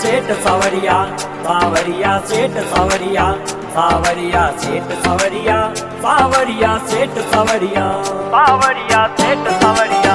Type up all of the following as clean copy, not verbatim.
सेठ सावरिया, सावरिया सेठ सावरिया, सावरिया सेठ सावरिया, सावरिया सेठ सावरिया, सावरिया सेठ सावरिया।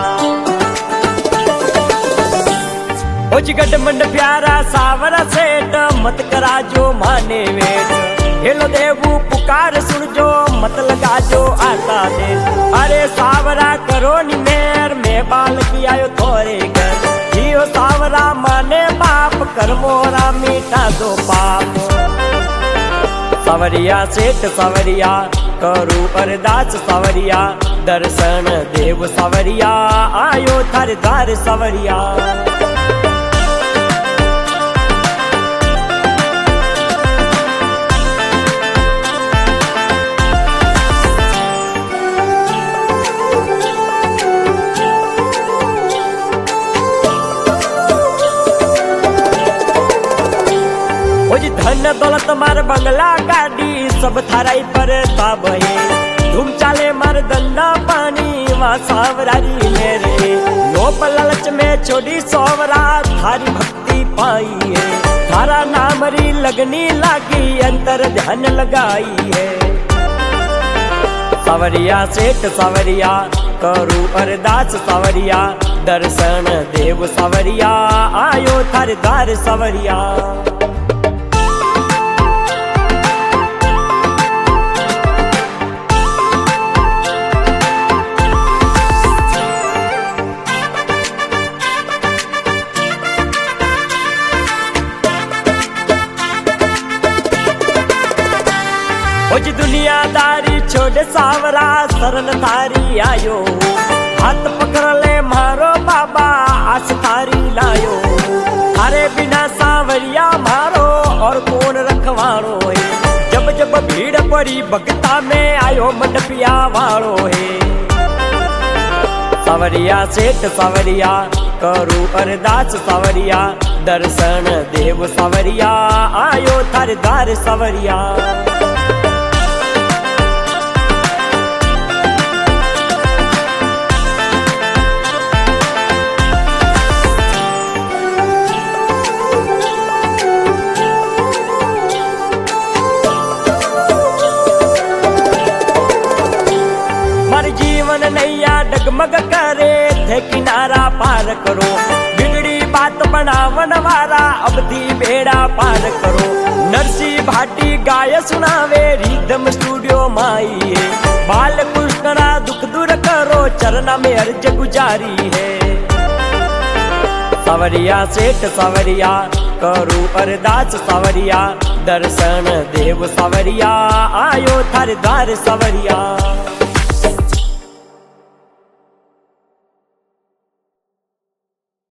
गढ़ मंड प्यारा सावरा सेठ, मत करा जो माने वेट। हेलो देवू पुकार सुन जो, मत लगा जो आता दे। अरे सावरा करो नी मेर, मैं बाल की आयो थोड़े घर। जियो सावरा माने बाप, कर मोरा मीठा दो पाप। सावरिया सेठ सावरिया, करू अरदास सावरिया, दर्शन देव सावरिया, आयो थारे द्वार सावरिया। धन दौलत मार बंगला गाड़ी, सब थाराई पर ताब है। धूम चाले मार दंडा पानी, वहाँ सावरारी मेरे। लोप लालच में छोड़ी सोवरा, थारी भक्ति पाई है। थारा नामरी लगनी लागी, अंतर ध्यान लगाई है। सावरिया सेठ सावरिया, करू अरदास सावरिया, दर्शन देव सावरिया, आयो थारे द्वार सावरिया। दुनियादारी छोड़ सावरा, शरण थारी आयो। हाथ पकड़ ले मारो बाबा, आस थारी लायो। अरे बिना सावरिया मारो, और कौन रखवारो है। जब जब भीड़ पड़ी भक्ता में, आयो मंडपिया वालो है। सावरिया सेठ सावरिया, करू अरदास सावरिया, दर्शन देव सावरिया, आयो थारे द्वार सावरिया। जीवन नैया डगमग करे, थे किनारा पार करो। बिगड़ी बात बनावन वाला, अब दी बेड़ा पार करो। नरसी भाटी गाय सुनावे, रिदम स्टूडियो माई है। बाल कृष्णा दुख दूर करो, चरना में अर्ज गुजारी है। सावरिया सेठ सावरिया, करू अरदास सावरिया, दर्शन देव सावरिया, आयो थारे द्वार सावरिया।